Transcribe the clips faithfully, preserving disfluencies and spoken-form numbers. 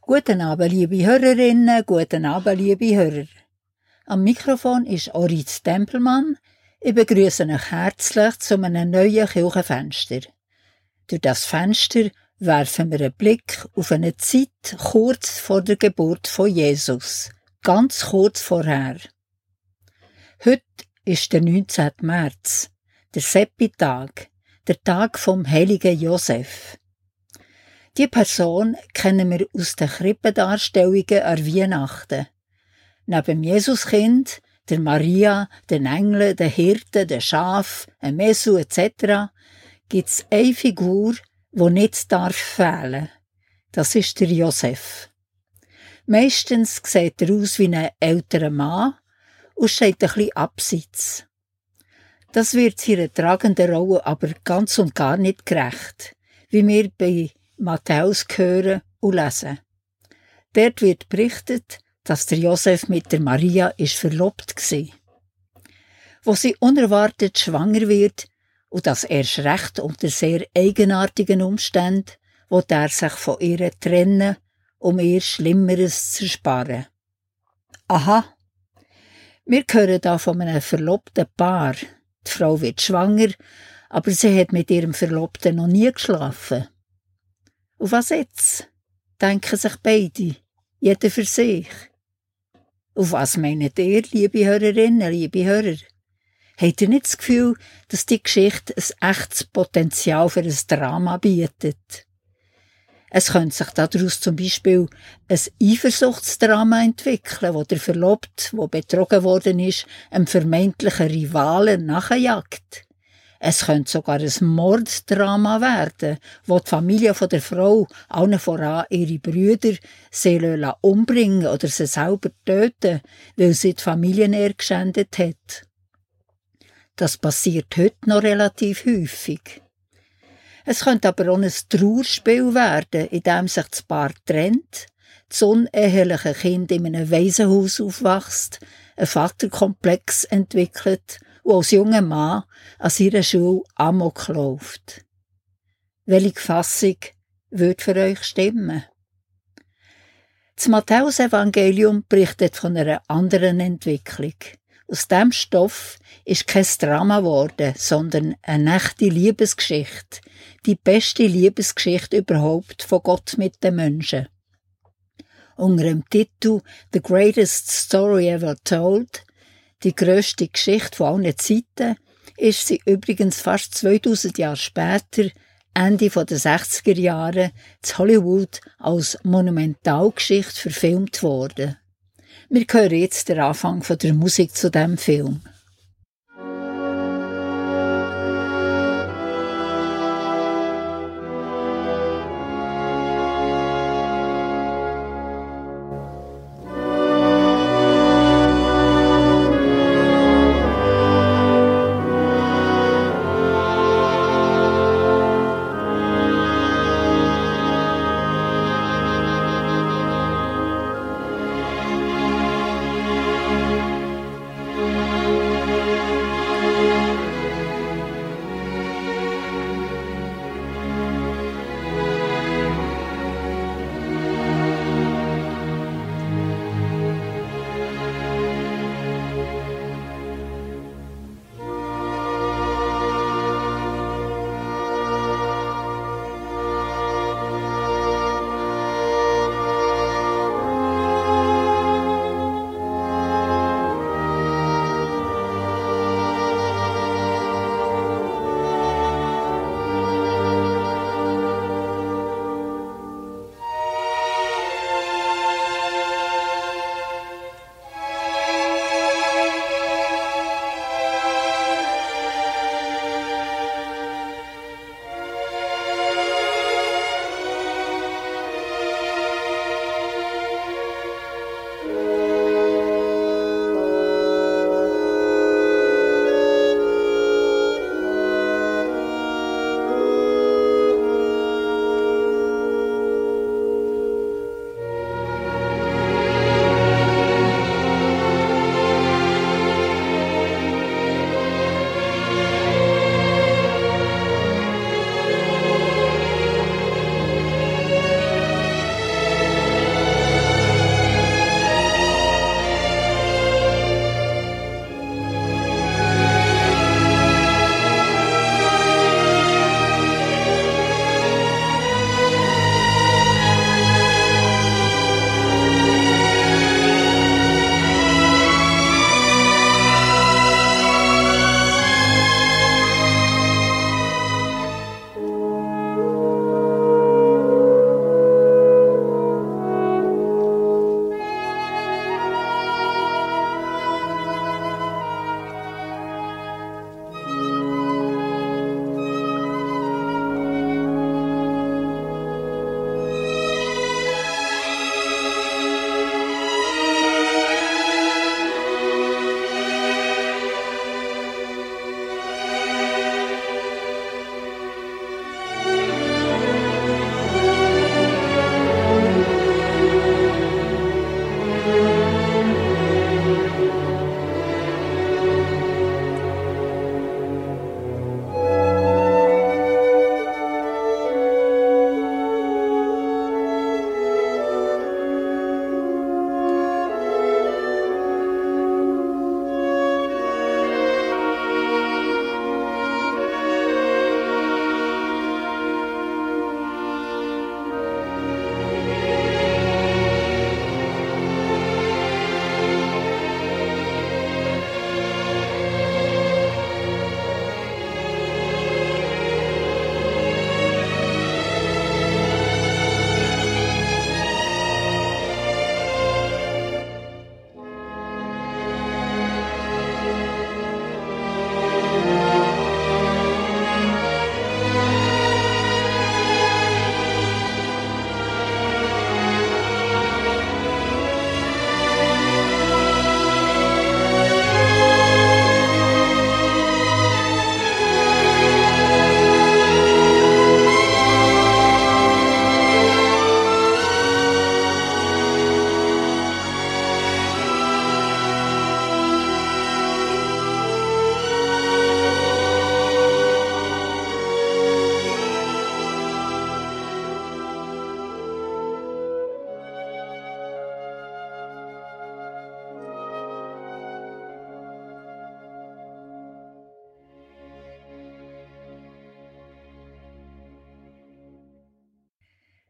Guten Abend, liebe Hörerinnen, guten Abend, liebe Hörer. Am Mikrofon ist Orit Tempelmann. Ich begrüße euch herzlich zu einem neuen Kirchenfenster. Durch das Fenster werfen wir einen Blick auf eine Zeit kurz vor der Geburt von Jesus, ganz kurz vorher. Heute ist der neunzehnte März, der Seppitag, der Tag vom heiligen Josef. Die Person kennen wir aus den Krippendarstellungen an Weihnachten. Neben dem Jesuskind, der Maria, den Engeln, den Hirten, den Schaf, dem Mesu et cetera gibt es eine Figur, die nicht darf fehlen. Das ist der Josef. Meistens sieht er aus wie ein älterer Mann und steht ein bisschen abseits. Das wird seiner tragenden Rolle aber ganz und gar nicht gerecht, wie wir bei Matthäus hören und lesen. Dort wird berichtet, dass der Josef mit der Maria ist verlobt war. Wo sie unerwartet schwanger wird, und das erst recht unter sehr eigenartigen Umständen, wo er sich von ihr trennen, um ihr Schlimmeres zu ersparen. Aha, wir hören da von einem verlobten Paar. Die Frau wird schwanger, aber sie hat mit ihrem Verlobten noch nie geschlafen. Und was jetzt? Denken sich beide, jeder für sich. Auf was meint ihr, liebe Hörerinnen, liebe Hörer? Habt ihr nicht das Gefühl, dass die Geschichte ein echtes Potenzial für ein Drama bietet? Es könnte sich daraus zum Beispiel ein Eifersuchtsdrama entwickeln, wo der Verlobte, der betrogen worden ist, einem vermeintlichen Rivalen nachjagt. Es könnte sogar ein Morddrama werden, wo die Familie von der Frau, allen voran ihre Brüder, sie umbringen oder sie selber töten, weil sie die Familienehre geschändet hat. Das passiert heute noch relativ häufig. Es könnte aber auch ein Trauerspiel werden, in dem sich das Paar trennt, das uneheliche Kind in einem Waisenhaus aufwächst, einen Vaterkomplex entwickelt und als junger Mann an seiner Schule Amok läuft. Welche Fassung würde für euch stimmen? Das Matthäus-Evangelium berichtet von einer anderen Entwicklung. Aus diesem Stoff ist kein Drama geworden, sondern eine echte Liebesgeschichte. Die beste Liebesgeschichte überhaupt von Gott mit den Menschen. Unter dem Titel «The Greatest Story Ever Told», die grösste Geschichte von allen Zeiten, ist sie übrigens fast zweitausend Jahre später, Ende der sechziger Jahre, in Hollywood als Monumentalgeschichte verfilmt worden. Wir hören jetzt den Anfang von der Musik zu diesem Film. Thank you.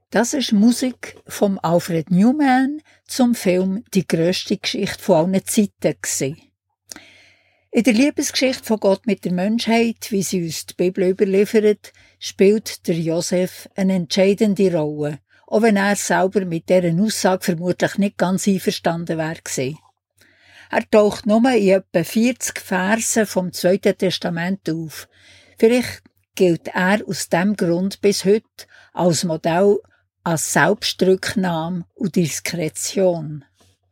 Das ist Musik vom Alfred Newman zum Film «Die grösste Geschichte von allen Zeiten» gewesen. In der Liebesgeschichte von Gott mit der Menschheit, wie sie uns die Bibel überliefert, spielt der Josef eine entscheidende Rolle, auch wenn er selber mit dieser Aussage vermutlich nicht ganz einverstanden wäre gewesen. Er taucht nur in etwa vierzig Versen vom Zweiten Testament auf. Vielleicht gilt er aus diesem Grund bis heute als Modell als Selbstrücknahme und Diskretion.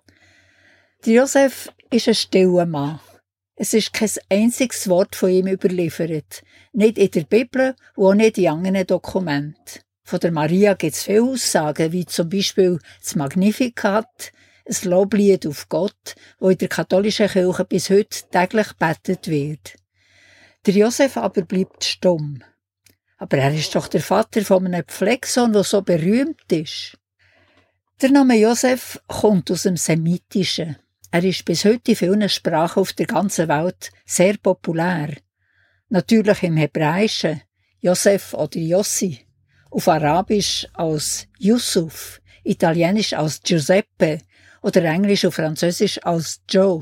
Der Josef ist ein stiller Mann. Es ist kein einziges Wort von ihm überliefert. Nicht in der Bibel und auch nicht in anderen Dokumenten. Von der Maria gibt es viele Aussagen, wie zum Beispiel das Magnificat, ein Loblied auf Gott, wo in der katholischen Kirche bis heute täglich gebetet wird. Der Josef aber bleibt stumm. Aber er ist doch der Vater von einem Pflegesohn, der so berühmt ist. Der Name Josef kommt aus dem Semitischen. Er ist bis heute in vielen Sprachen auf der ganzen Welt sehr populär. Natürlich im Hebräischen, Josef oder Jossi, auf Arabisch als Yusuf, Italienisch als Giuseppe oder Englisch und Französisch als Joe.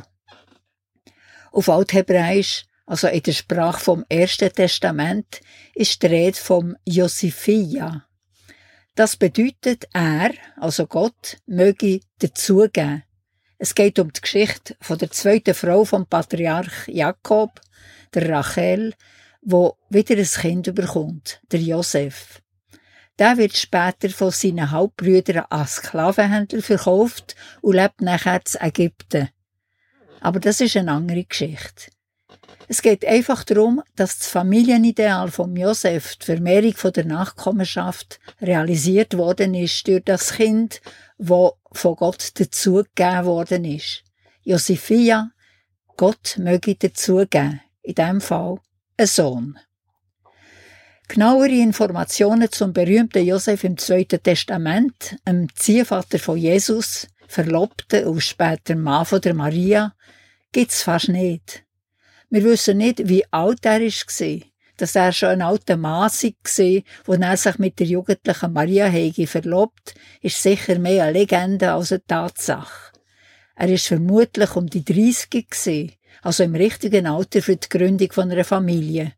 Auf Althebräisch, also in der Sprache vom Ersten Testament, ist die Rede vom Josiphiah. Das bedeutet, er, also Gott, möge dazugeben. Es geht um die Geschichte von der zweiten Frau vom Patriarch Jakob, der Rachel, wo wieder ein Kind bekommt, der Josef. Der wird später von seinen Halbbrüdern als Sklavenhändler verkauft und lebt nachher in Ägypten. Aber das ist eine andere Geschichte. Es geht einfach darum, dass das Familienideal von Josef, die Vermehrung der Nachkommenschaft, realisiert worden ist durch das Kind, das von Gott dazugegeben worden ist. Josiphiah, Gott möge dazugeben, in diesem Fall ein Sohn. Genauere Informationen zum berühmten Josef im Zweiten Testament, dem Ziehvater von Jesus, Verlobten und später Mann von der Maria, gibt es fast nicht. Wir wissen nicht, wie alt er war, dass er schon ein alter Mann war, als er sich mit der jugendlichen Maria Hege verlobt, ist sicher mehr eine Legende als eine Tatsache. Er war vermutlich um die dreißig, also im richtigen Alter für die Gründung einer Familie.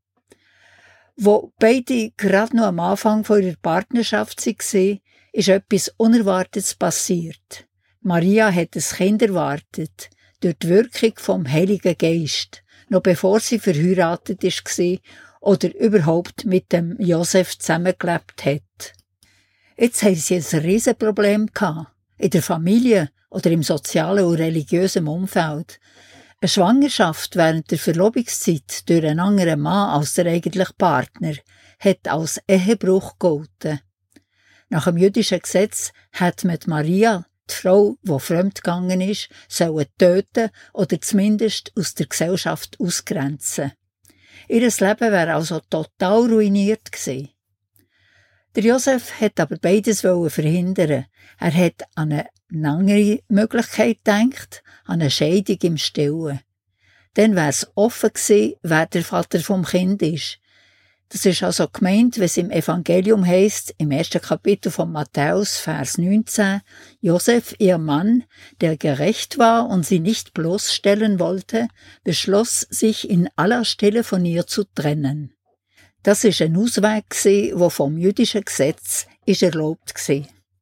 Wo beide gerade noch am Anfang ihrer Partnerschaft waren, ist etwas Unerwartetes passiert. Maria hat ein Kind erwartet, durch die Wirkung vom Heiligen Geist, noch bevor sie verheiratet war oder überhaupt mit dem Josef zusammengelebt hat. Jetzt haben sie ein Riesenproblem gehabt, in der Familie oder im sozialen und religiösen Umfeld. Eine Schwangerschaft während der Verlobungszeit durch einen anderen Mann als der eigentliche Partner hat als Ehebruch gegolten. Nach dem jüdischen Gesetz hat man Maria, die Frau, die fremdgegangen ist, sollen töten oder zumindest aus der Gesellschaft ausgrenzen. Ihr Leben wäre also total ruiniert gewesen. Der Josef hat aber beides verhindern. Er hat an eine andere Möglichkeit gedacht, an eine Scheidung im Stillen. Dann wäre es offen gewesen, wer der Vater vom Kind ist. Das ist also gemeint, wenn es im Evangelium heisst, im ersten Kapitel von Matthäus, Vers neunzehn, Josef, ihr Mann, der gerecht war und sie nicht bloßstellen wollte, beschloss, sich in aller Stille von ihr zu trennen. Das ist ein Ausweg, der vom jüdischen Gesetz ist erlaubt war.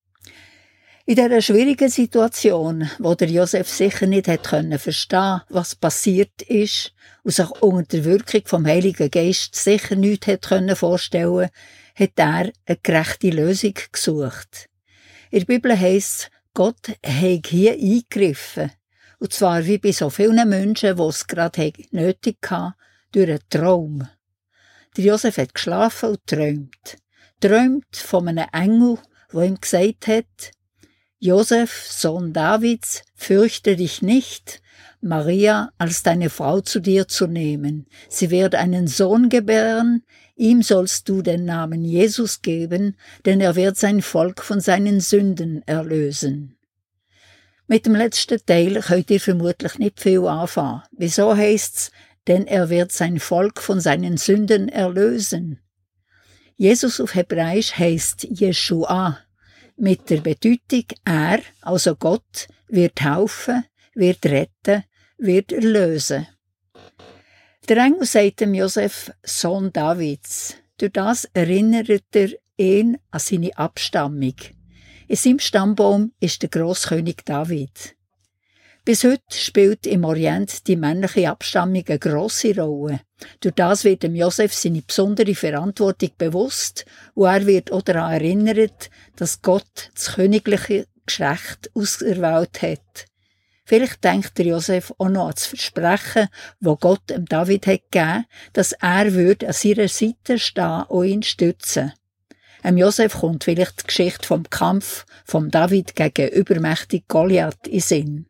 In dieser schwierigen Situation, wo der Josef sicher nicht hat können verstehen, was passiert ist, und sich unter der Wirkung vom Heiligen Geist sicher nichts hat können vorstellen, hat er eine gerechte Lösung gesucht. In der Bibel heisst, Gott hat hier eingegriffen. Und zwar wie bei so vielen Menschen, die es gerade nötig hatten, durch einen Traum. Der Josef hat geschlafen und träumt. Träumt von einem Engel, der ihm gesagt hat, Josef, Sohn Davids, fürchte dich nicht, Maria als deine Frau zu dir zu nehmen. Sie wird einen Sohn gebären, ihm sollst du den Namen Jesus geben, denn er wird sein Volk von seinen Sünden erlösen. Mit dem letzten Teil könnt ihr vermutlich nicht viel anfangen. Wieso heisst's, denn er wird sein Volk von seinen Sünden erlösen? Jesus auf Hebräisch heisst Jeshua. mit der Bedeutung, er, also Gott, wird helfen, wird retten, wird erlösen. Der Engel sagt dem Josef, Sohn Davids. Durch das erinnert er ihn an seine Abstammung. In seinem Stammbaum ist der Grosskönig David. Bis heute spielt im Orient die männliche Abstammung eine grosse Rolle. Durch das wird dem Josef seine besondere Verantwortung bewusst und er wird auch daran erinnert, dass Gott das königliche Geschlecht auserwählt hat. Vielleicht denkt der Josef auch noch an das Versprechen, das Gott dem David hat gegeben, dass er würde an seiner Seite stehen und ihn stützen. Dem Josef kommt vielleicht die Geschichte vom Kampf von David gegen übermächtig Goliath in Sinn.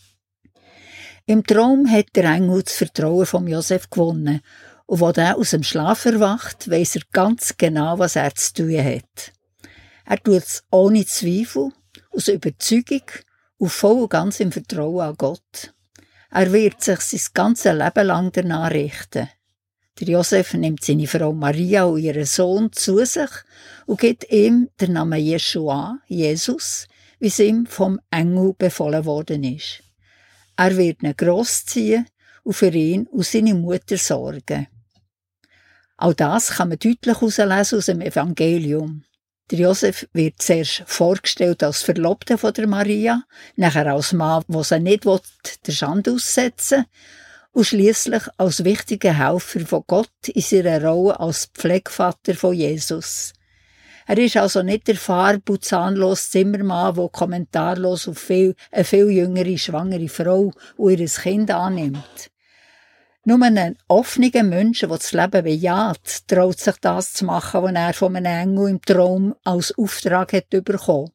Im Traum hat der Engel das Vertrauen von Josef gewonnen und als er aus dem Schlaf erwacht, weiss er ganz genau, was er zu tun hat. Er tut es ohne Zweifel, aus Überzeugung und voll und ganz im Vertrauen an Gott. Er wird sich sein ganzes Leben lang danach richten. Der Josef nimmt seine Frau Maria und ihren Sohn zu sich und gibt ihm den Namen Jeschua, Jesus, wie es ihm vom Engel befohlen worden ist. Er wird ihn grossziehen und für ihn und seine Mutter sorgen. Auch das kann man deutlich herauslesen aus dem Evangelium. Der Josef wird zuerst vorgestellt als Verlobter von der Maria, nachher als Mann, der sie nicht will, der Schande aussetzen und schliesslich als wichtiger Helfer von Gott in seiner Rolle als Pflegevater von Jesus. Er ist also nicht der farb- und zahnlose Zimmermann, der kommentarlos auf viel, eine viel jüngere, schwangere Frau und ihr Kind annimmt. Nur ein offener Mensch, der das Leben bejaht, traut sich das zu machen, was er von einem Engel im Traum als Auftrag hat bekommen.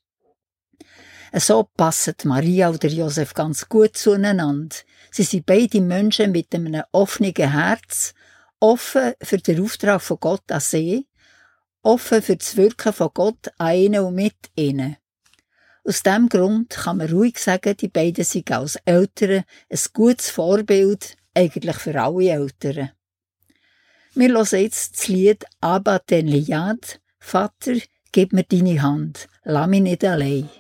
So passen Maria und Josef ganz gut zueinander. Sie sind beide Menschen mit einem offenen Herz, offen für den Auftrag von Gott an sie, offen für das Wirken von Gott an ihnen und mit ihnen. Aus diesem Grund kann man ruhig sagen, die beiden sind als Eltern ein gutes Vorbild, eigentlich für alle Eltern. Wir hören jetzt das Lied «Abba ten Liad», «Vater, gib mir deine Hand, lass mich nicht allein».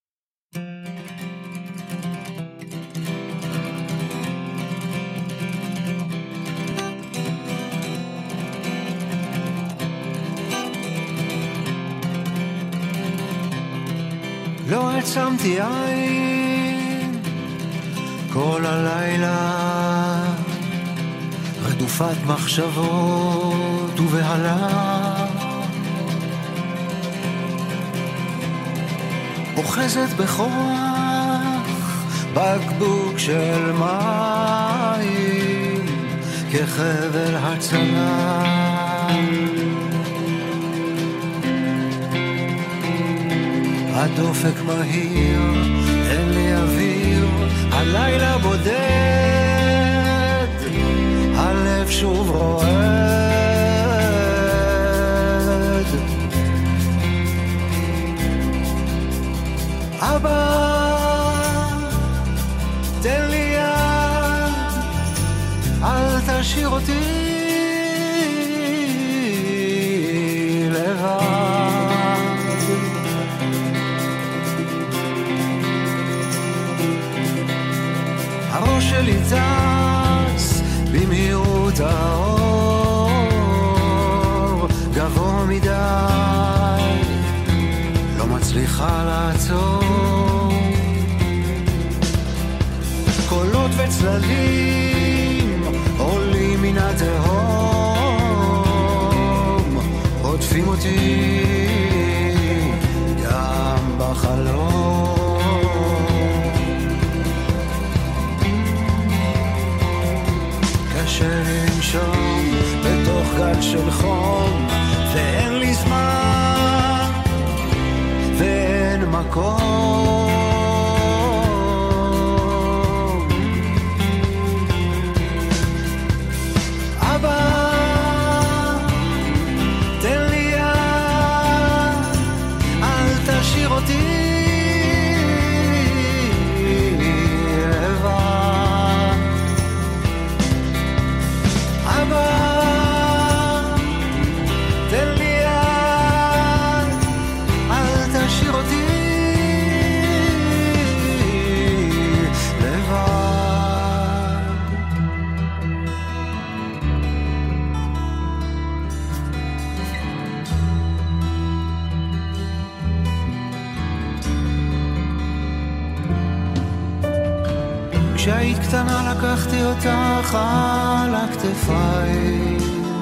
לא עצמתי עין כל הלילה, רדופת מחשבות ובהלה, אוחזת בכוח בקבוק של מים כחבל הצלה. הדופק מהיר, אין לי אוויר, הלילה בודד, הלב שוב רועד. אבא, תן לי יד, אל תשאיר אותי לבד. הראש שלי טס במהירות האור, גבוה מדי, לא מצליחה לעצור. קולות וצללים עולים מן התהום, רודפים אותי גם בחלום. קשה לנשום בתוך גל של חום, ואין לי זמן ואין מקום. אבא, תן לי יד, אל תשאיר אותי תן לי יד, אל תשאיר אותי כשהיית קטנה לקחתי אותך על הכתפיי,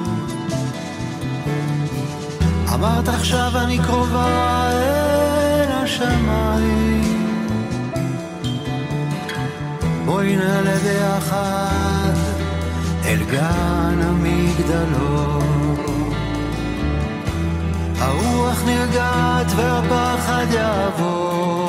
אמרת עכשיו אני קרובה אל השמיים, בואי נעלה ביחד אל גן המגדלור, הרוח נרגעת והפחד יעבור.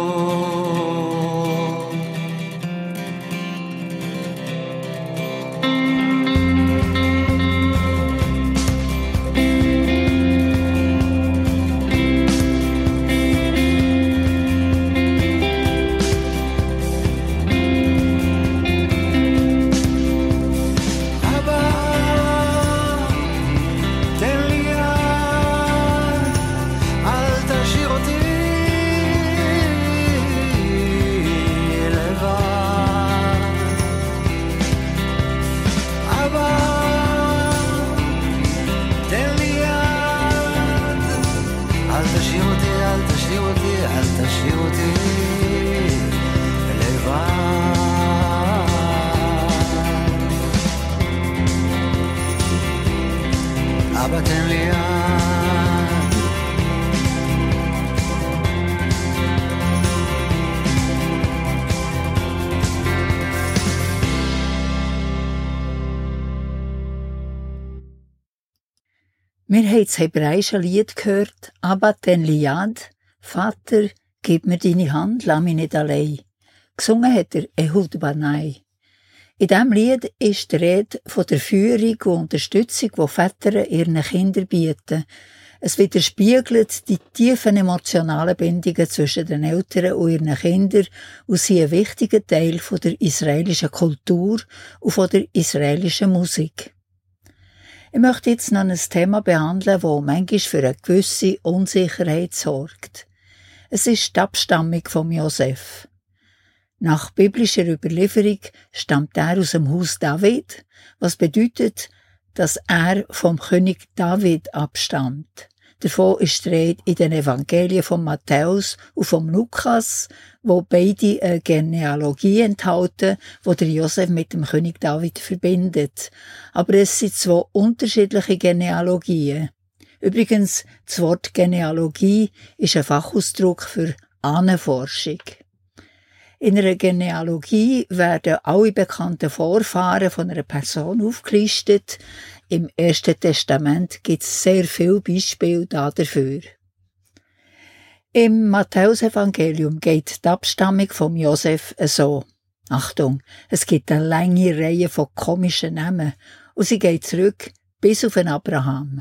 אבא תן לי יד, Wir haben das hebräische Lied gehört, Abba ten li yad, Vater, gib mir deine Hand, lass mich nicht allein. Gesungen hat er Ehud Banai. In diesem Lied ist die Rede von der Führung und Unterstützung, die Väter ihren Kindern bieten. Es widerspiegelt die tiefen emotionalen Bindungen zwischen den Eltern und ihren Kindern und sind ein wichtiger Teil von der israelischen Kultur und von der israelischen Musik. Ich möchte jetzt noch ein Thema behandeln, das manchmal für eine gewisse Unsicherheit sorgt. Es ist die Abstammung von Josef. Nach biblischer Überlieferung stammt er aus dem Haus David, was bedeutet, dass er vom König David abstammt. Davon ist die Rede in den Evangelien von Matthäus und von Lukas, wo beide eine Genealogie enthalten, wo der Josef mit dem König David verbindet. Aber es sind zwei unterschiedliche Genealogien. Übrigens, das Wort Genealogie ist ein Fachausdruck für Ahnenforschung. In einer Genealogie werden alle bekannten Vorfahren von einer Person aufgelistet. Im Ersten Testament gibt es sehr viele Beispiele dafür. Im Matthäusevangelium geht die Abstammung von Josef so. Achtung, es gibt eine lange Reihe von komischen Namen und sie geht zurück bis auf den Abraham.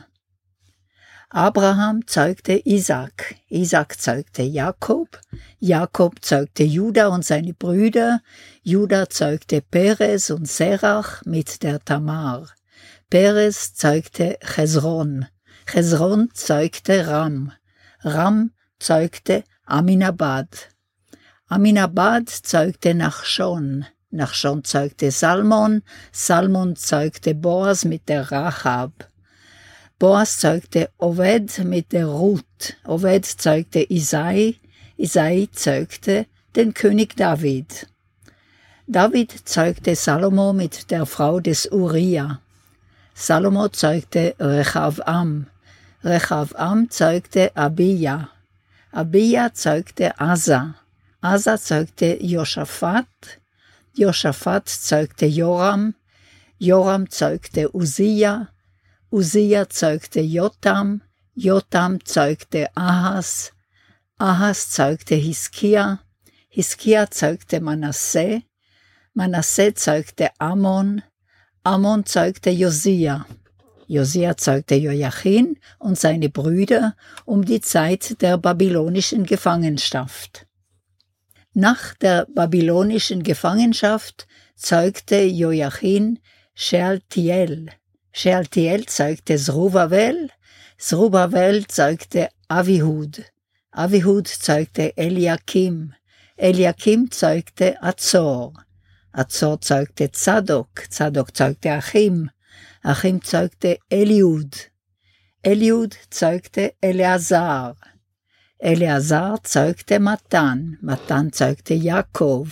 Abraham zeugte Isaac, Isaac zeugte Jakob, Jakob zeugte Juda und seine Brüder, Juda zeugte Perez und Serach mit der Tamar, Perez zeugte Chesron, Chesron zeugte Ram, Ram zeugte Aminabad, Aminabad zeugte Nachschon, Nachschon zeugte Salmon, Salmon zeugte Boas mit der Rachab, Boas zeugte Oved mit der Ruth, Oved zeugte Isai, Isai zeugte den König David. David zeugte Salomo mit der Frau des Uriah. Salomo zeugte Rechavam, Rechavam zeugte Abia, Abia zeugte Asa, Asa zeugte Josaphat, Josaphat zeugte Joram, Joram zeugte Uzzia, Uzzia zeugte Jotam, Jotam zeugte Ahas, Ahas zeugte Hiskia, Hiskia zeugte Manasseh, Manasseh zeugte Ammon, Ammon zeugte Josia, Josia zeugte Joachim und seine Brüder um die Zeit der babylonischen Gefangenschaft. Nach der babylonischen Gefangenschaft zeugte Joachim Shealtiel, Shealtiel zeugte Zerubbabel, Zerubbabel zeugte Avihud, Avihud zeugte Eliakim, Eliakim zeugte Azor, Azor zeugte Zadok, Zadok zeugte Achim, Achim zeugte Eliud, Eliud zeugte Eleazar, Eleazar zeugte Matan, Matan zeugte Jakob,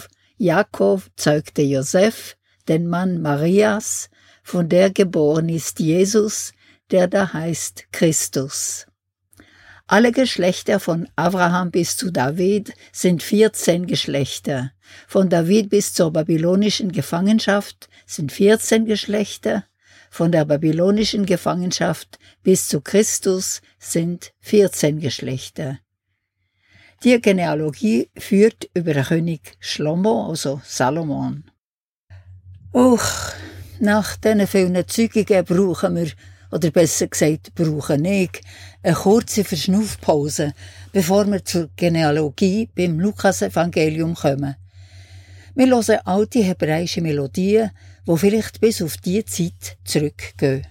Jakob zeugte Josef, den Mann Marias, von der geboren ist Jesus, der da heißt Christus. Alle Geschlechter von Abraham bis zu David sind vierzehn Geschlechter. Von David bis zur babylonischen Gefangenschaft sind vierzehn Geschlechter. Von der babylonischen Gefangenschaft bis zu Christus sind vierzehn Geschlechter. Die Genealogie führt über den König Schlomo, also Salomon. Och, nach diesen vielen Zeugungen brauchen wir, oder besser gesagt, brauchen ich, eine kurze Verschnaufpause, bevor wir zur Genealogie beim Lukas-Evangelium kommen. Wir hören alte hebräische Melodien, die vielleicht bis auf diese Zeit zurückgehen.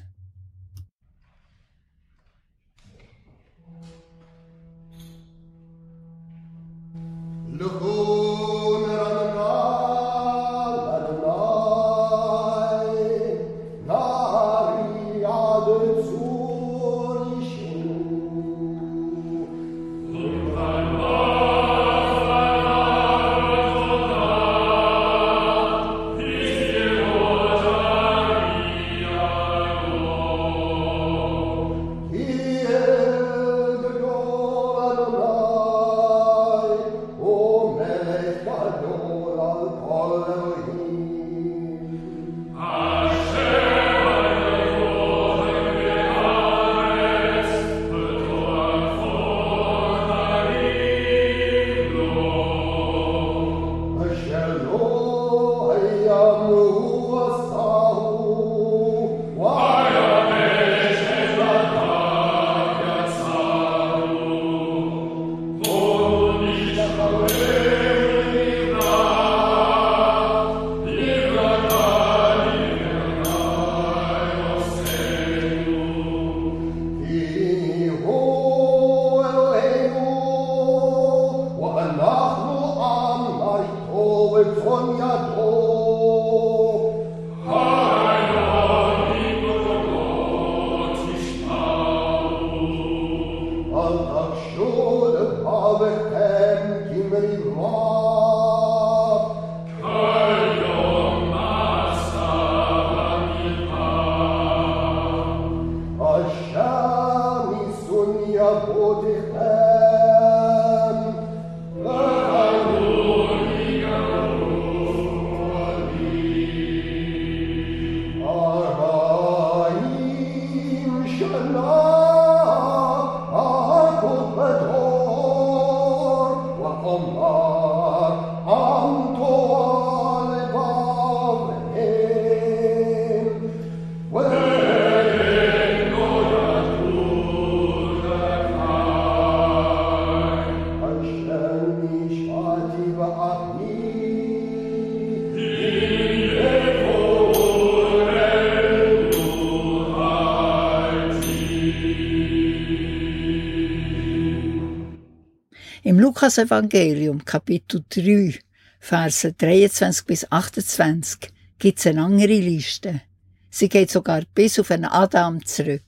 Im Lukas-Evangelium, Kapitel drei, Verse dreiundzwanzig bis achtundzwanzig, gibt es eine andere Liste. Sie geht sogar bis auf einen Adam zurück.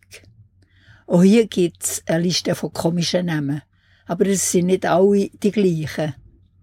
Auch hier gibt es eine Liste von komischen Namen, aber es sind nicht alle die gleichen.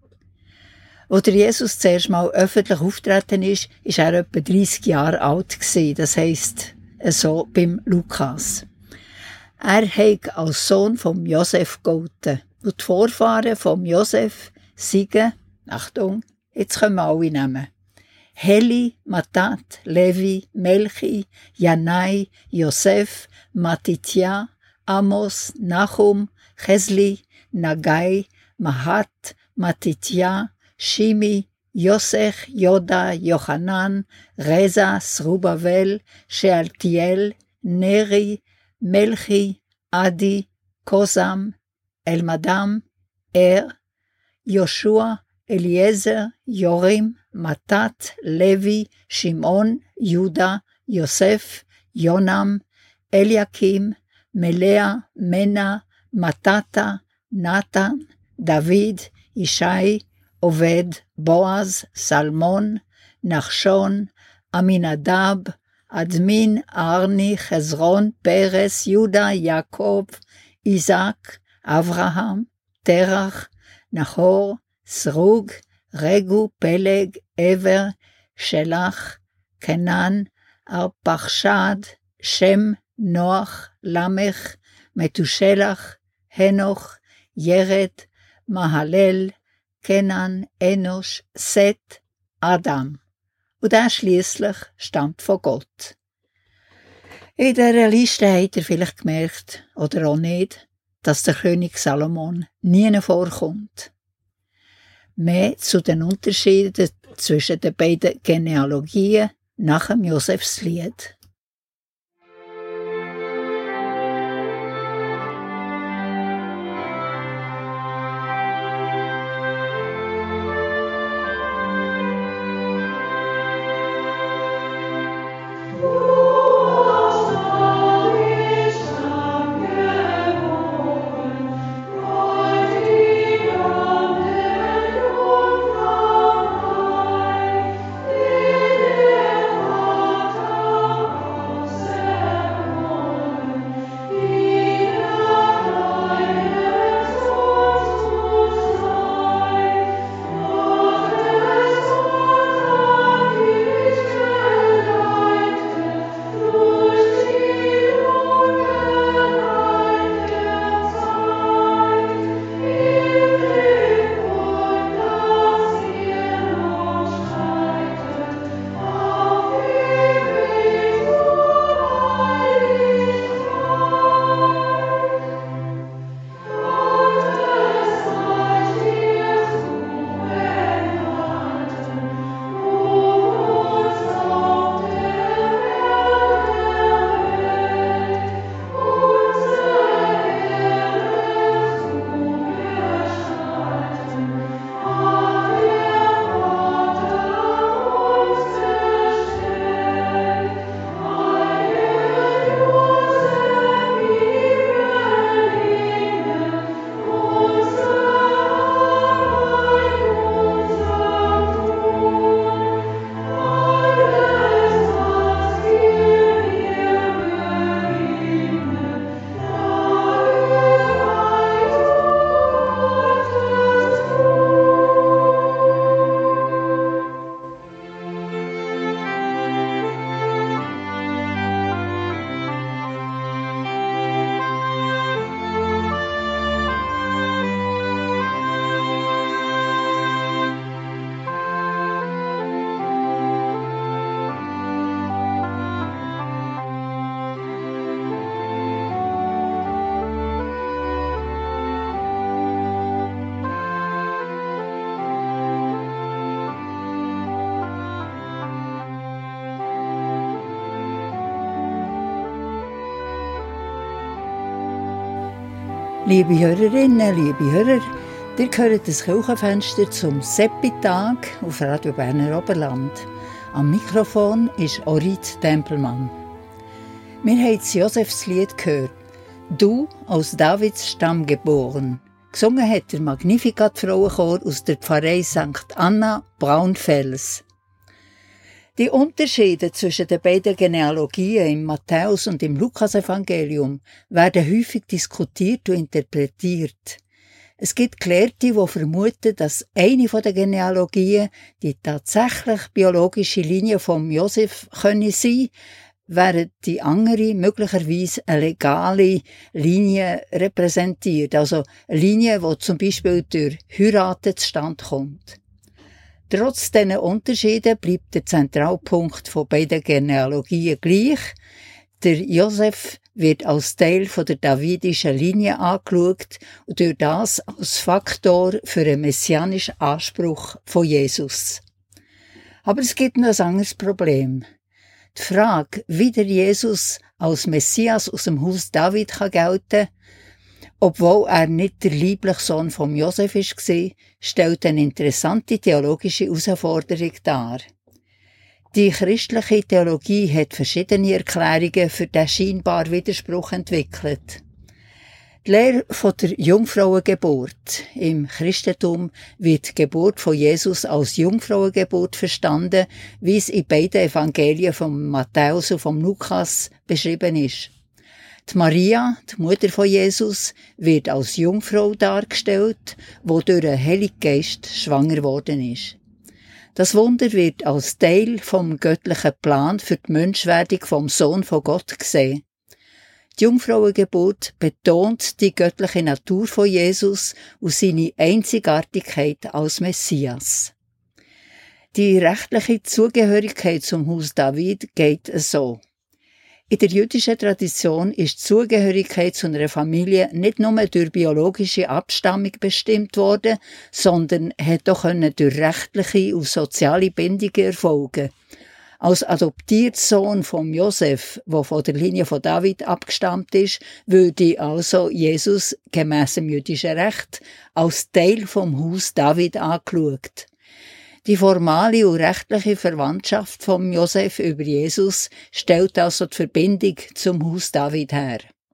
Als der Jesus zuerst mal öffentlich auftreten ist, war er etwa dreissig Jahre alt gewesen, das heisst, so beim Lukas. Er hat als Sohn von Josef gegolten. Und die Vorfahren von Josef sind, Achtung, jetzt können wir alle nehmen: Heli, Matat, Levi, Melchi, Janai, Josef, Matitja, Amos, Nachum, Chesli, Nagai, Mahat, Matitja, Shimi, Josech, Joda, Jochanan, Reza, Srubavel, Shealtiel, Neri, Melchi, Adi, Kosam, Elmadam, Er, Joshua, Eliezer, Jorim, Matat, Levi, Shimon, Juda, Yosef, Jonam, Eliakim, Melea, Mena, Matata, Natan, David, Ishai, Oved, Boaz, Salmon, Nachshon, Aminadab, Admin, Arni, Hezron, Peres, Juda, Jakob, Isaac, Avraham, Terach, Nachor, Srug, Regu, Peleg, Ever, Shelach, Kenan, Arpachshad, Shem, Noach, Lamech, Methuselach, Henoch, Jered, Mahalel, Kenan, Enosh, Seth, Adam. Und der schliesslich stammt von Gott. In dieser Liste habt ihr vielleicht gemerkt, oder auch nicht, dass der König Salomon nie vorkommt. Mehr zu den Unterschieden zwischen den beiden Genealogien nach dem Josefslied. Liebe Hörerinnen, liebe Hörer, ihr hört das Kirchenfenster zum Seppitag auf Radio Berner Oberland. Am Mikrofon ist Orit Tempelmann. Wir haben das Josefslied gehört. «Du, aus Davids Stamm geboren». Gesungen hat der Magnificat-Frauenchor aus der Pfarrei Sankt Anna Braunfels. Die Unterschiede zwischen den beiden Genealogien im Matthäus- und im Lukasevangelium werden häufig diskutiert und interpretiert. Es gibt Gelehrte, die vermuten, dass eine der Genealogien die tatsächlich biologische Linie von Josef könne sein, während die andere möglicherweise eine legale Linie repräsentiert, also eine Linie, die zum Beispiel durch Heiraten zustande kommt. Trotz diesen Unterschieden bleibt der Zentralpunkt von beiden Genealogien gleich. Der Josef wird als Teil von der davidischen Linie angeschaut und durch das als Faktor für einen messianischen Anspruch von Jesus. Aber es gibt noch ein anderes Problem. Die Frage, wie der Jesus als Messias aus dem Haus David kann gelten, obwohl er nicht der liebliche Sohn von Josef war, stellt eine interessante theologische Herausforderung dar. Die christliche Theologie hat verschiedene Erklärungen für diesen scheinbaren Widerspruch entwickelt. Die Lehre von der Jungfrauengeburt. Im Christentum wird die Geburt von Jesus als Jungfrauengeburt verstanden, wie es in beiden Evangelien von Matthäus und von Lukas beschrieben ist. Die Maria, die Mutter von Jesus, wird als Jungfrau dargestellt, die durch den Heiligen Geist schwanger geworden ist. Das Wunder wird als Teil vom göttlichen Plan für die Menschwerdung vom Sohn von Gott gesehen. Die Jungfrauengeburt betont die göttliche Natur von Jesus und seine Einzigartigkeit als Messias. Die rechtliche Zugehörigkeit zum Haus David geht so. In der jüdischen Tradition ist die Zugehörigkeit zu einer Familie nicht nur durch biologische Abstammung bestimmt worden, sondern hat auch durch rechtliche und soziale Bindungen erfolgen. Als adoptierter Sohn von Josef, der von der Linie von David abgestammt ist, würde also Jesus gemäss dem jüdischen Recht als Teil vom Haus David angeschaut. Die formale und rechtliche Verwandtschaft von Josef über Jesus stellt also die Verbindung zum Haus David her.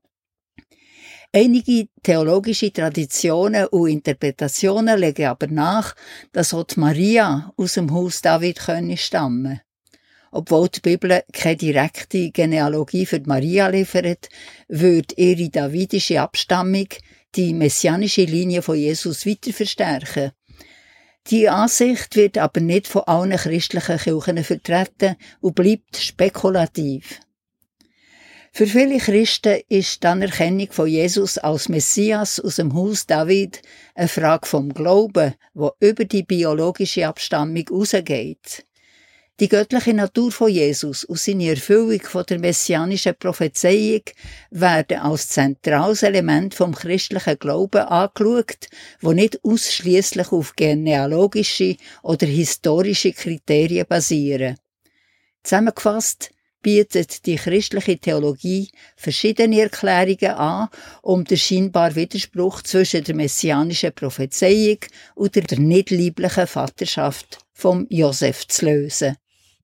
Einige theologische Traditionen und Interpretationen legen aber nach, dass auch die Maria aus dem Haus David stammen könne. Obwohl die Bibel keine direkte Genealogie für die Maria liefert, würde ihre davidische Abstammung die messianische Linie von Jesus weiter verstärken. Die Ansicht wird aber nicht von allen christlichen Kirchen vertreten und bleibt spekulativ. Für viele Christen ist die Anerkennung von Jesus als Messias aus dem Haus David eine Frage vom Glauben, die über die biologische Abstammung hinausgeht. Die göttliche Natur von Jesus und seine Erfüllung von der messianischen Prophezeiung werden als zentrales Element vom christlichen Glauben angeschaut, wo nicht ausschliesslich auf genealogische oder historische Kriterien basieren. Zusammengefasst bietet die christliche Theologie verschiedene Erklärungen an, um den scheinbaren Widerspruch zwischen der messianischen Prophezeiung und der nicht lieblichen Vaterschaft vom Josef zu lösen.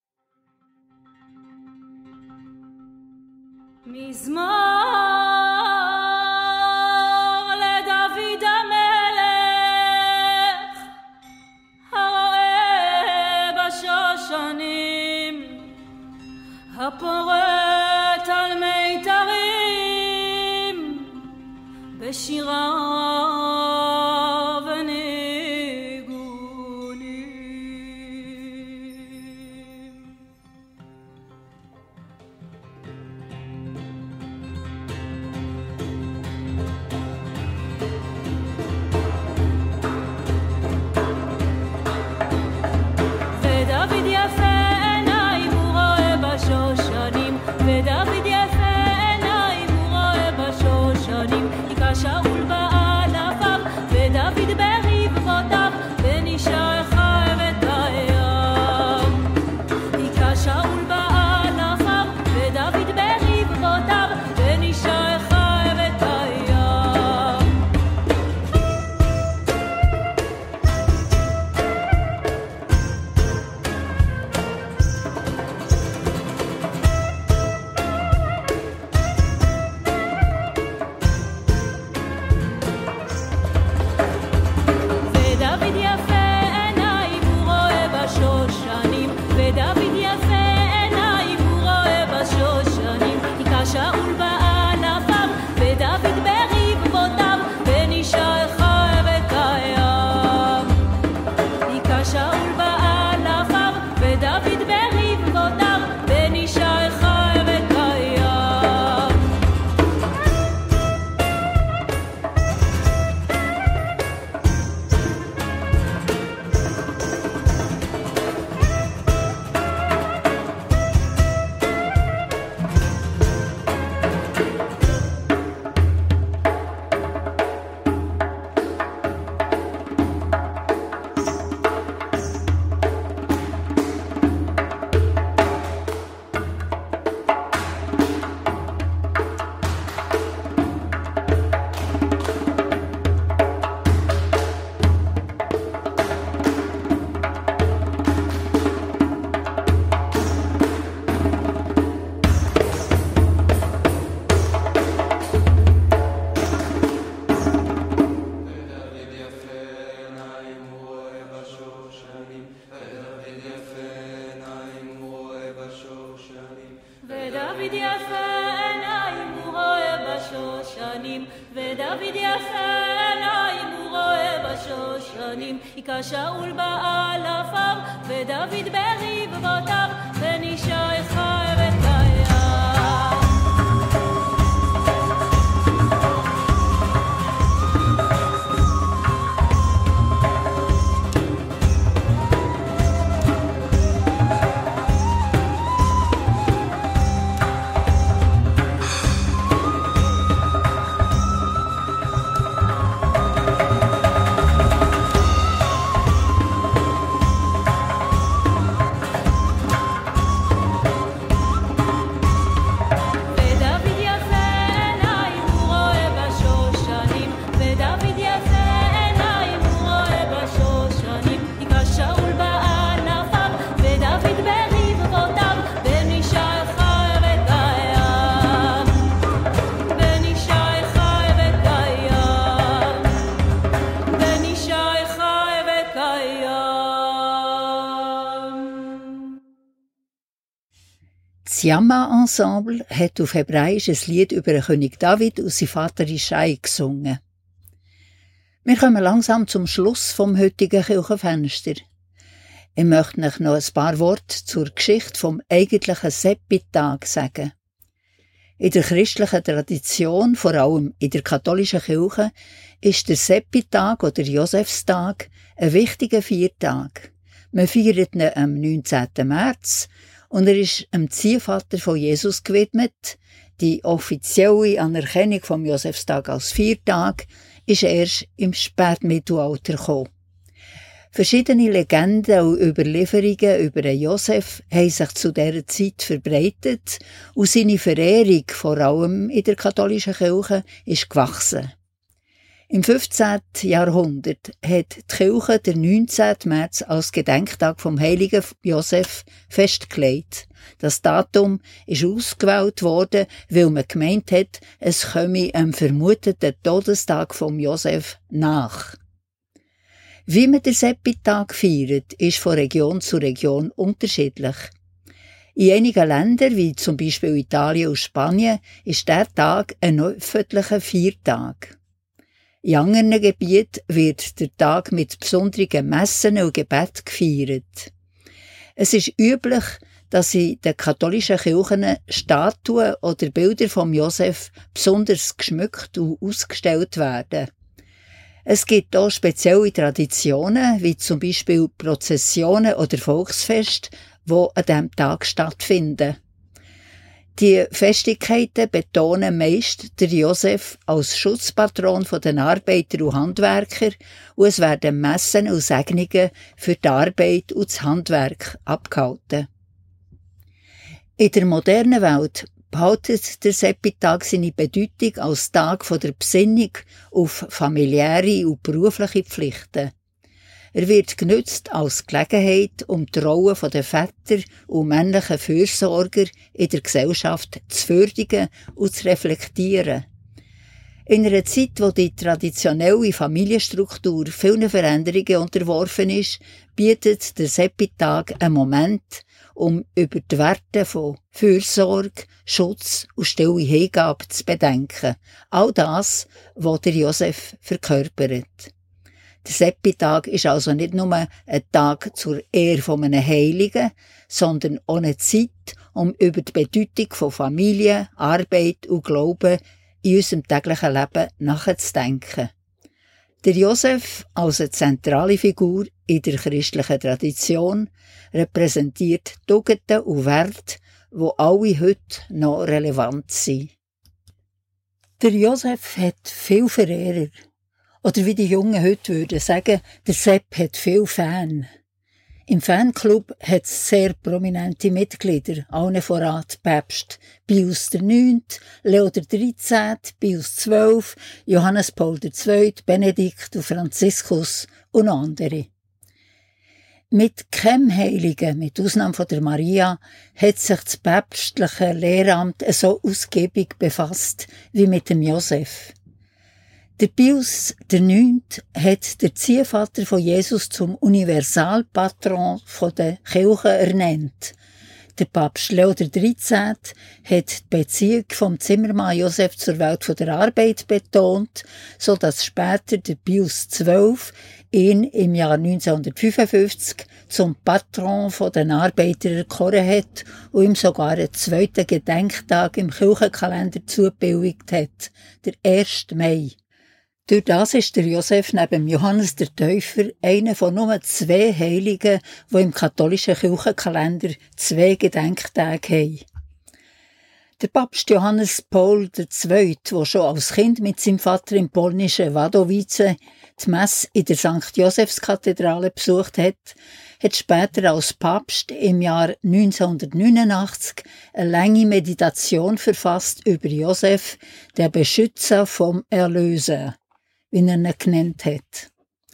מזמור לדוד המלך הרואה בשושנים הפורט על מיתרים בשירה וניגונים. ודוד יפה עיניים הוא רואה בשושנים ודוד יפה עיניים הוא רואה בשושנים היכה שאול עיניים הוא רואה בשושנים, היכה שאול בעל עפר ודוד ברבבותיו, בן ישי חי וקיים. Das Jamma-Ensemble hat auf Hebräisch ein Lied über den König David und seinen Vater Ischai gesungen. Wir kommen langsam zum Schluss vom heutigen Kirchenfenster. Ich möchte euch noch ein paar Worte zur Geschichte vom eigentlichen Seppitag sagen. In der christlichen Tradition, vor allem in der katholischen Kirche, ist der Seppitag oder Josefstag ein wichtiger Viertag. Man feiert ihn am neunzehnten März und er ist dem Ziehvater von Jesus gewidmet. Die offizielle Anerkennung vom Josefstag als Viertag ist erst im Spätmittelalter gekommen. Verschiedene Legenden und Überlieferungen über den Josef haben sich zu dieser Zeit verbreitet und seine Verehrung, vor allem in der katholischen Kirche, ist gewachsen. Im fünfzehnten Jahrhundert hat die Kirche den neunzehnten März als Gedenktag vom heiligen Josef festgelegt. Das Datum ist ausgewählt worden, weil man gemeint hat, es komme am vermuteten Todestag vom Josef nach. Wie man den Seppitag feiert, ist von Region zu Region unterschiedlich. In einigen Ländern, wie zum Beispiel Italien und Spanien, ist der Tag ein öffentlicher Feiertag. In anderen Gebieten wird der Tag mit besonderen Messen und Gebeten gefeiert. Es ist üblich, dass in den katholischen Kirchen Statuen oder Bilder vom Josef besonders geschmückt und ausgestellt werden. Es gibt auch spezielle Traditionen, wie zum Beispiel Prozessionen oder Volksfeste, die an diesem Tag stattfinden. Die Festigkeiten betonen meist der Josef als Schutzpatron der Arbeiter und Handwerker und es werden Messen und Segnungen für die Arbeit und das Handwerk abgehalten. In der modernen Welt behaltet der Seppitag seine Bedeutung als Tag der Besinnung auf familiäre und berufliche Pflichten. Er wird genutzt als Gelegenheit, um die Rolle der Väter und männlichen Fürsorger in der Gesellschaft zu würdigen und zu reflektieren. In einer Zeit, wo die traditionelle Familienstruktur vielen Veränderungen unterworfen ist, bietet der Seppitag einen Moment, um über die Werte von Fürsorge, Schutz und stille Hingabe zu bedenken. All das, was der Josef verkörpert. Der Seppitag ist also nicht nur ein Tag zur Ehre von einem Heiligen, sondern auch eine Zeit, um über die Bedeutung von Familie, Arbeit und Glauben in unserem täglichen Leben nachzudenken. Der Josef als eine zentrale Figur in der christlichen Tradition repräsentiert Tugenden und Werte, die alle heute noch relevant sind. Der Josef hat viele Verehrer. Oder wie die Jungen heute würden sagen, der Sepp hat viele Fans. Im Fanclub hat es sehr prominente Mitglieder, allen voran die Päpste. Pius der Neunte, Leo der Dreizehnte, Pius der Zwölfte, Johannes Paul der Zweite, Benedikt und Franziskus und andere. Mit keinem Heiligen, mit Ausnahme von der Maria, hat sich das päpstliche Lehramt so ausgiebig befasst wie mit dem Josef. Der Pius der Neunte hat der Ziehvater von Jesus zum Universalpatron der Kirche ernannt. Der Papst Leo der dreizehnte hat die Beziehung vom Zimmermann Josef zur Welt der Arbeit betont, so dass später der Pius der Zwölfte ihn im Jahr neunzehnhundertfünfundfünfzig zum Patron der Arbeiter erkoren hat und ihm sogar einen zweiten Gedenktag im Kirchenkalender zugebilligt hat, der ersten Mai. Durch das ist der Josef neben Johannes der Täufer einer von nur zwei Heiligen, die im katholischen Kirchenkalender zwei Gedenktage haben. Der Papst Johannes Paul der Zweite, der schon als Kind mit seinem Vater im polnischen Wadowice die Messe in der Sankt Josefskathedrale besucht hat, hat später als Papst im Jahr neunzehnhundertneunundachtzig eine lange Meditation verfasst über Josef, der Beschützer vom Erlöser, wie er ihn genannt hat.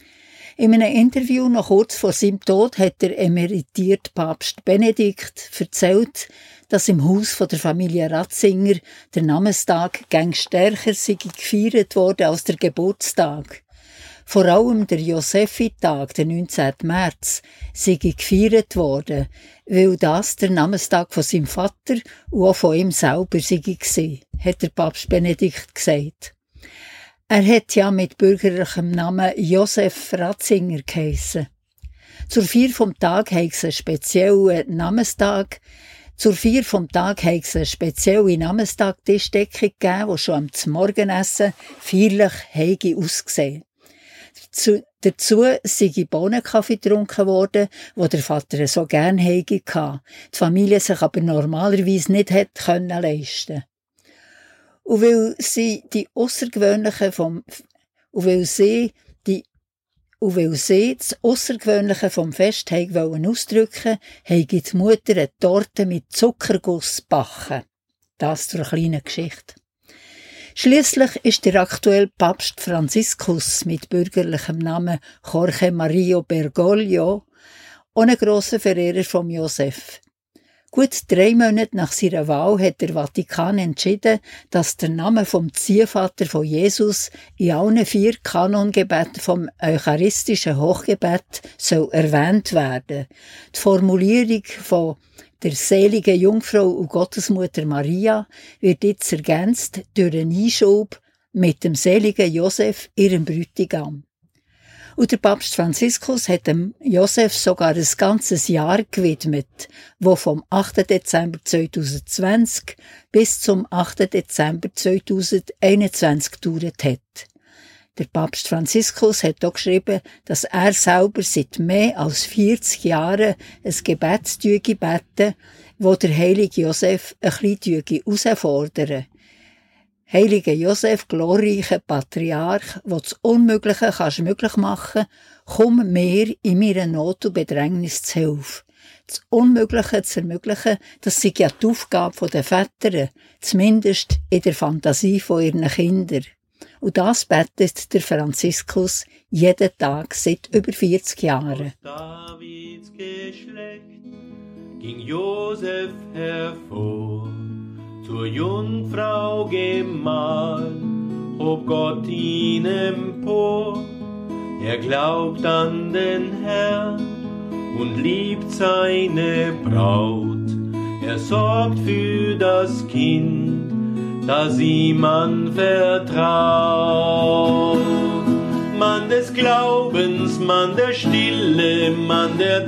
In einem Interview noch kurz vor seinem Tod hat der emeritierte Papst Benedikt erzählt, dass im Haus von der Familie Ratzinger der Namenstag gäng stärker sei gefeiert wurde als der Geburtstag. Vor allem der Josefi-Tag, der neunzehnten März, sei gefeiert worden, weil das der Namenstag von seinem Vater und auch von ihm selber sei gewesen, hat der Papst Benedikt gesagt. Er hat ja mit bürgerlichem Namen Josef Ratzinger geheissen. Zur Feier vom Tag hat es einen speziellen Namenstag. Zur Feier vom Tag hat es eine spezielle Namenstag-Tischdecke gegeben, die schon am Morgenessen feierlich heige ausgesehen. Dazu, dazu sei Bohnenkaffee getrunken worden, wo der Vater so gern heige hatte, die Familie sich aber normalerweise nicht hätte können leisten. Und weil sie die Aussergewöhnliche vom, und weil sie die, und weil sie das Aussergewöhnliche vom Fest wollen ausdrücken, habe die Mutter eine Torte mit Zuckerguss gebacken. Das zur kleinen Geschichte. Schliesslich ist der aktuelle Papst Franziskus mit bürgerlichem Namen Jorge Mario Bergoglio auch ein grosser Verehrer von Josef. Gut drei Monate nach seiner Wahl hat der Vatikan entschieden, dass der Name vom Ziehvater von Jesus in allen vier Kanongebeten vom eucharistischen Hochgebet soll erwähnt werden. Die Formulierung von der seligen Jungfrau und Gottesmutter Maria wird jetzt ergänzt durch einen Einschub mit dem seligen Josef, ihrem Bräutigam. Und der Papst Franziskus hat dem Josef sogar ein ganzes Jahr gewidmet, wo vom achten Dezember zweitausendzwanzig bis zum achten Dezember zweitausendeinundzwanzig gedauert hat. Der Papst Franziskus hat auch geschrieben, dass er selber seit mehr als vierzig Jahren ein Gebet beten, wo der heilige Josef ein bisschen herausfordern. Heiliger Josef, glorreicher Patriarch, der das Unmögliche kannst möglich machen, komm mir in meiner Not und Bedrängnis zu Hilfe. Das Unmögliche zu ermöglichen, das sei ja die Aufgabe der Väter, zumindest in der Fantasie von ihren Kindern. Und das betet der Franziskus jeden Tag seit über vierzig Jahren. Aus Davids Geschlecht ging Josef hervor, zur Jungfrau Gemahl, hob Gott ihn empor. Er glaubt an den Herrn und liebt seine Braut. Er sorgt für das Kind, das ihm anvertraut. Mann des Glaubens, Mann der Stille, Mann der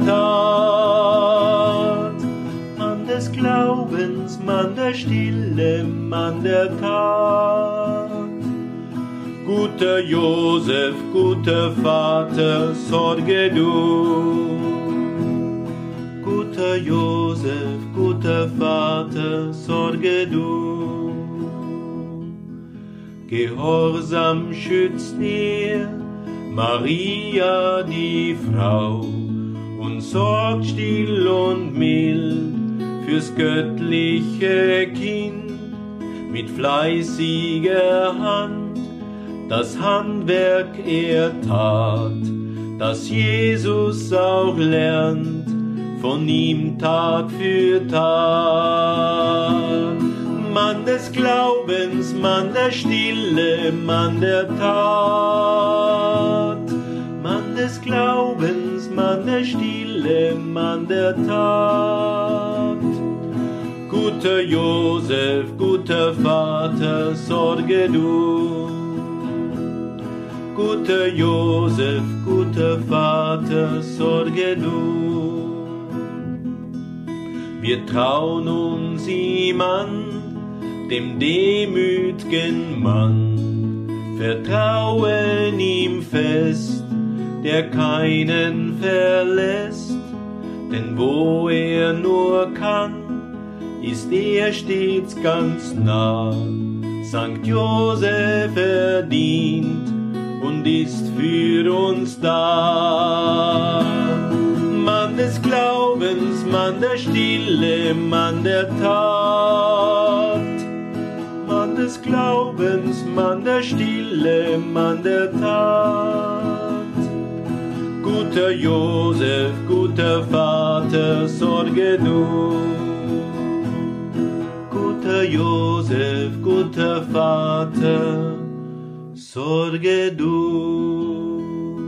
Tat. Mann des Glaubens, Mann der Stille, Mann der Tat. Guter Josef, guter Vater, sorge du. Guter Josef, guter Vater, sorge du. Gehorsam schützt er Maria, die Frau, und sorgt still und mild fürs göttliche Kind. Mit fleißiger Hand das Handwerk er tat, dass Jesus auch lernt von ihm Tag für Tag. Mann des Glaubens, Mann der Stille, Mann der Tat. Mann des Glaubens, Mann der Stille, Mann der Tat. Guter Josef, guter Vater, sorge du. Guter Josef, guter Vater, sorge du. Wir trauen uns ihm an, dem demütigen Mann, vertrauen ihm fest, der keinen verlässt, denn wo er nur kann, ist er stets ganz nah. Sankt Josef verdient und ist für uns da. Mann des Glaubens, Mann der Stille, Mann der Tat. Mann des Glaubens, Mann der Stille, Mann der Tat. Guter Josef, guter Vater, sorge du. Guter Josef, guter Vater, sorge du.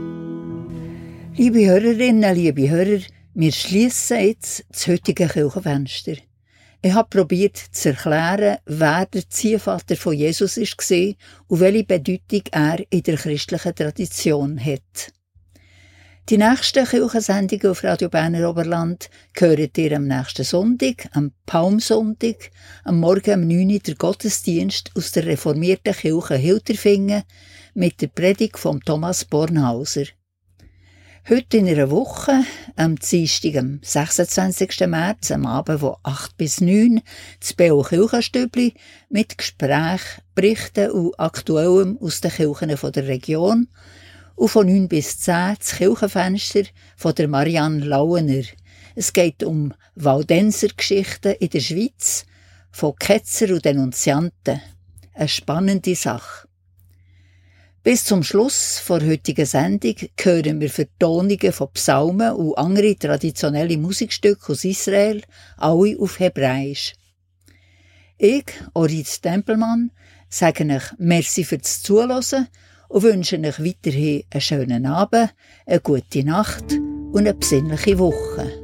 Liebe Hörerinnen, liebe Hörer, wir schliessen jetzt das heutige Kirchenfenster. Ich habe probiert zu erklären, wer der Ziehvater von Jesus war und welche Bedeutung er in der christlichen Tradition hat. Die nächsten Kirchensendungen auf Radio Berner Oberland hört ihr am nächsten Sonntag, am Palmsonntag, am Morgen um neun Uhr der Gottesdienst aus der reformierten Kirche Hilterfingen mit der Predigt von Thomas Bornhauser. Heute in einer Woche, am Dienstag, am sechsundzwanzigsten März, am Abend von acht bis neun, das B O Kirchenstübli mit Gesprächen, Berichten und Aktuellem aus den Kirchen der Region und von neun bis zehn das Kirchenfenster von der Marianne Lauener. Es geht um Waldenser-Geschichten in der Schweiz, von Ketzer und Denunzianten. Eine spannende Sache. Bis zum Schluss der heutigen Sendung hören wir Vertonungen von Psalmen und andere traditionelle Musikstücke aus Israel, alle auf Hebräisch. Ich, Orit Tempelmann, sage euch merci fürs Zuhören und wünsche euch weiterhin einen schönen Abend, eine gute Nacht und eine besinnliche Woche.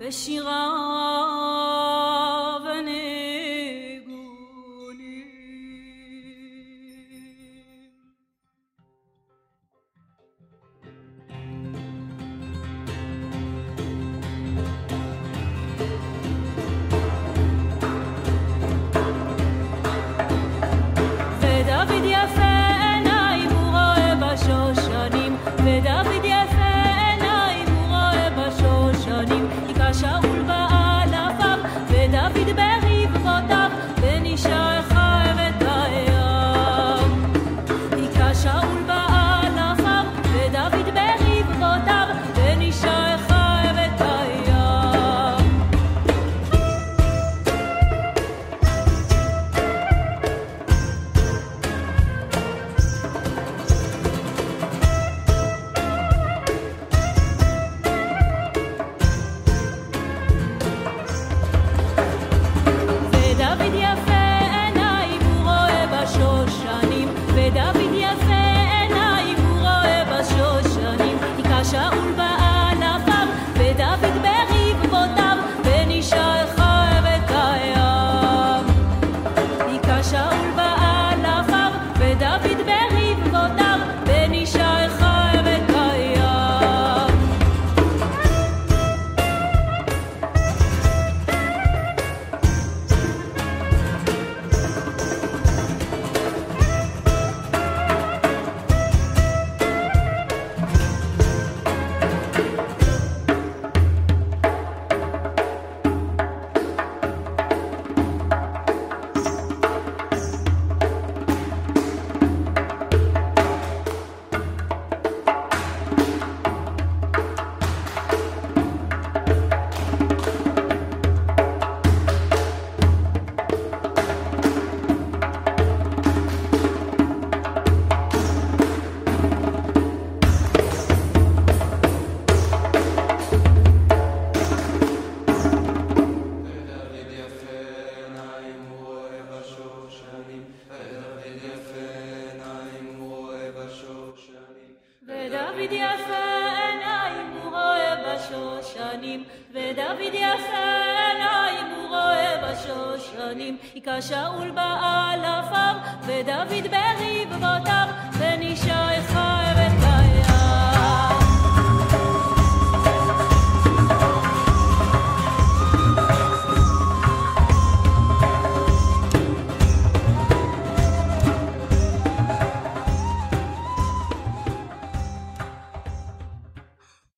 בשירה ונגונים. ודוד יפה עיניים הוא רואה בשושנים, ודוד יפה עיניים הוא רואה בשושנים, היכה שאול באלפיו ודוד ברבבותיו, בן אישה החרב את הים. היכה שאול באלפיו ודוד ברבבותיו, בן אישה החרב את הים. ודוד יפה עיניים הוא רואה בשושנים, ודוד יפה עיניים הוא רואה בשושנים, היכה שאול באלפיו ודוד ברבבותיו, בן אישה החרב את הים. היכה שאול באלפיו ודוד ברבבותיו, בן אישה החרב את הים. ודוד יפה עיניים הוא רואה בשושנים, ודוד יפה עיניים הוא רואה בשושנים, היכה שאול באלפיו ודוד ברבבותיו, בן אישה